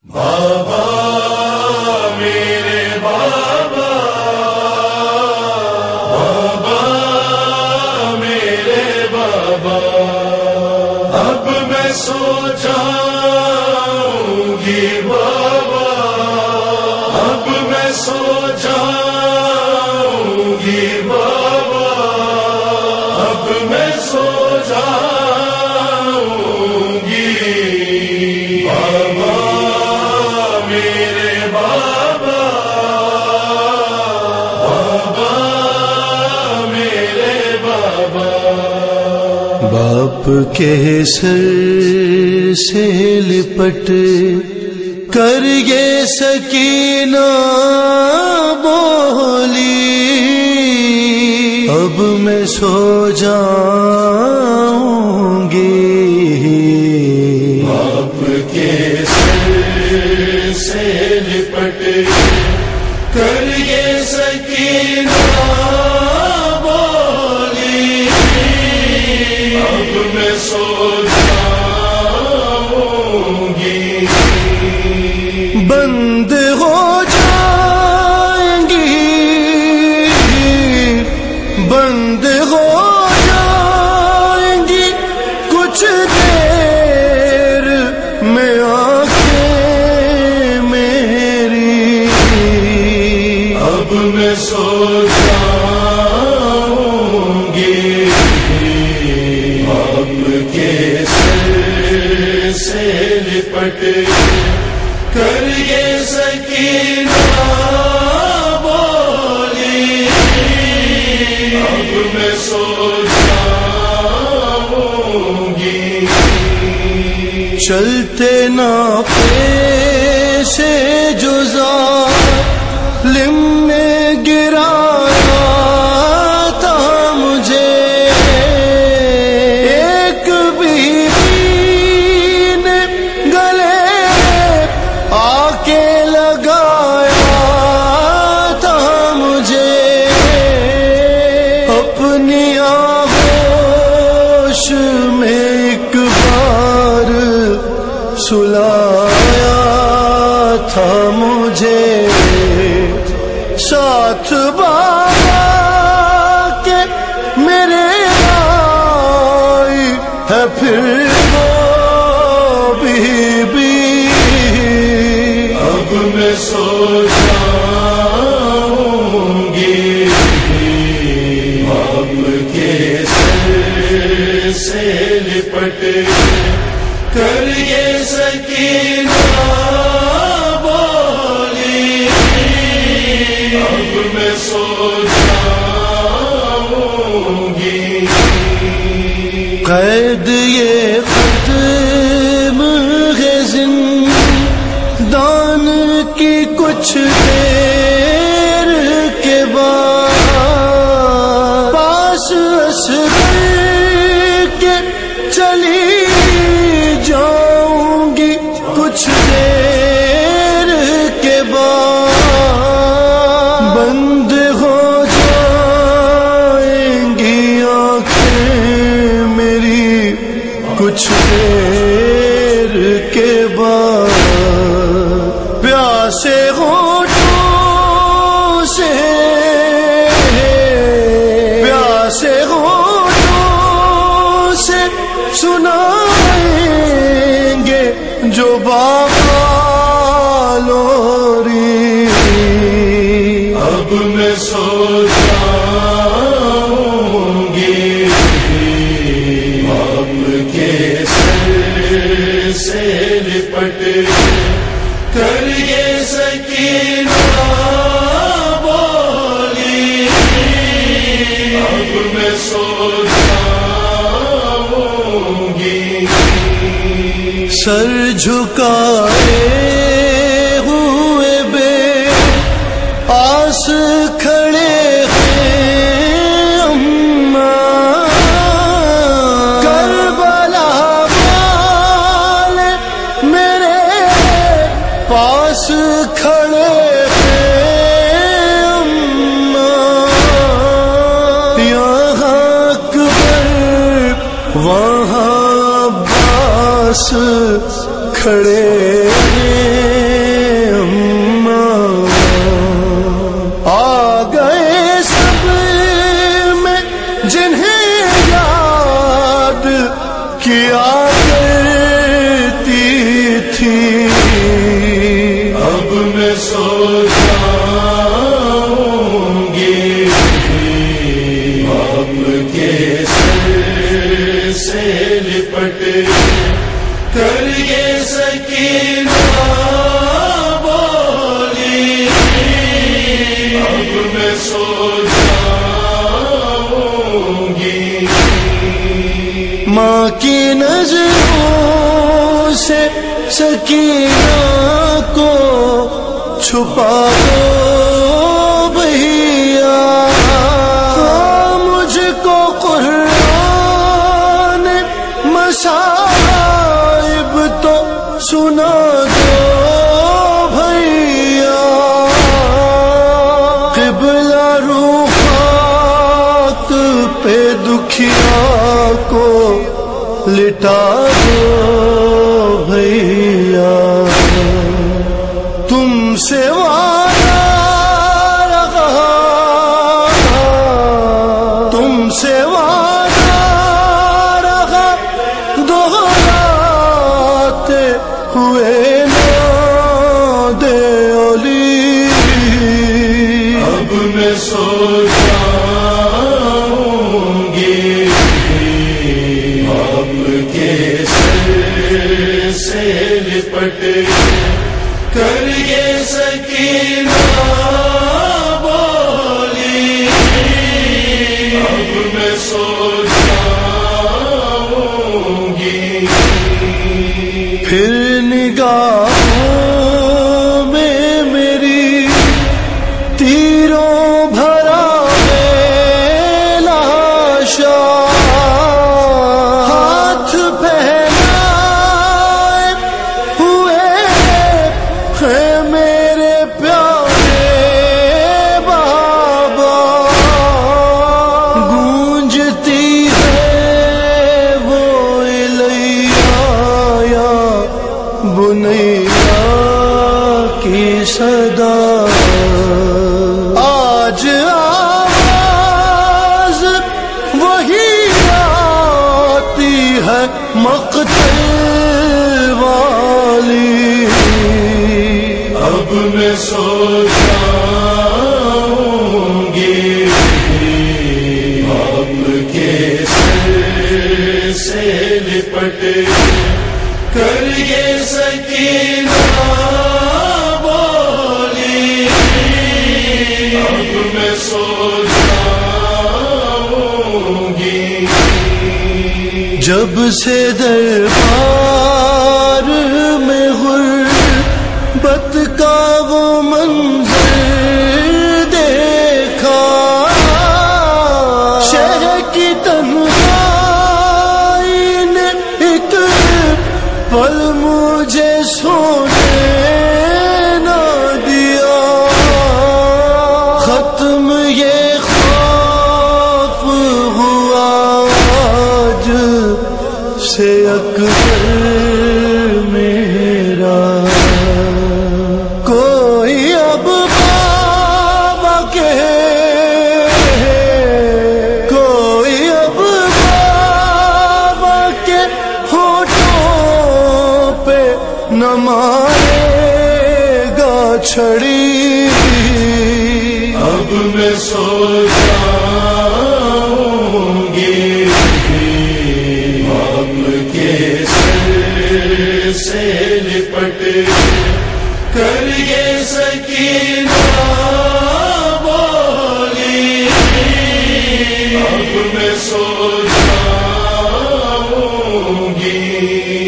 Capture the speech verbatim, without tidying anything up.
بابا میرے بابا، بابا میرے بابا، اب میں سو جاؤں گی بابا، اب میں سو جاؤں گی بابا، اب میں سو جاؤں گی بابا میرے بابا، بابا میرے بابا۔ باپ کے سر سے لپٹ کر یہ سکینہ بولی، اب میں سو جاؤں گی۔ باپ کے سر سے لپٹ کر یہ سکینہ بولی، اب میں سو جاؤں گی۔ بند ہو جائیں گی، بند ہو جائیں گی کچھ دیر میں آنکھیں میری، اب میں سو جاؤں گی۔ باپ کے سر سے لپٹ کر یہ سکینہ بولی، اب میں سو جاؤں گی۔ چلتے ناپے سے جو ظالم میں گرایا تھا مجھے، ایک بیوی نے گلے آ کے لگایا تھا مجھے، اپنی آغوش میں ایک بار سلایا تھا مجھے، ساتھ بابا کے میرے آئی ہے پھر وہ بی بی، اب میں سو جاؤں گی۔ باپ کے سر سے لپٹ کر یہ سکینہ بولی، اب میں سو جاؤں گی۔ قید یہ ختم ہے زندان کی کچھ دیر کے بعد، پاس اصغر کے چلی جاؤں گی کچھ دیر کے بعد، بند ہو جائیں گی آنکھیں میری کچھ دیر کے بعد، پیاسے ہونٹوں سے پیاسے ہونٹوں سے سنائیں گے جو بابا لوری، اب میں سو جاؤں گی۔ باپ کے سر سے لپٹ کر یہ سکینہ بولی، اب میں سو جاؤں گی۔ سر جھکائے ہوئے بے آس کھڑے ہیں اماں، کربلا والے میرے پاس کھڑے ہیں اماں، یہاں اکبر وہاں عباس کھڑے ہیں۔ سے سکینہ کو چھپا دو بھیا، مجھ کو قرآن مصائب تو سنا دو بھیا، قبلہ روحات پہ دکھیا کو لٹا دو بھیا، تم سے وعدہ رہا، تم سے وعدہ رہا، دہراتے ہوئے ناد علی، اب میں سو جاؤں گی آپ کے سر سے لپٹ کر یہ سکینہ بولی، اب میں سو جاؤں گی، پھر نگاہوں میں میری تیروں بھرا لاشا، ہاتھ پھیلائے ہوئے ہیں میرے پیارے بابا، گونجتی ہے وہ الیہ یا بنیا کی صدا، آج آواز وہی آتی ہے مقتل والی، اب میں سو جاؤں گی آپ کے سر سے لپٹ کر یہ سکینہ بولی، اب میں سو جاؤں گی، جب سے دربار میں غربت کا وہ منظر دیکھا، شہر کی تنہائی نے ایک پل مجھے سونے نہ دیا، ختم یہ خوف ہوا آج سے اکبر میرا، کوئی اب بابا کے، کوئی اب بابا کے ہونٹوں پہ نہ مارے گا چھڑی، اب میں سو جاؤں گی آپ کے سر سے لپٹ کر یہ سکینہ بولی، اب میں سو جاؤں گی۔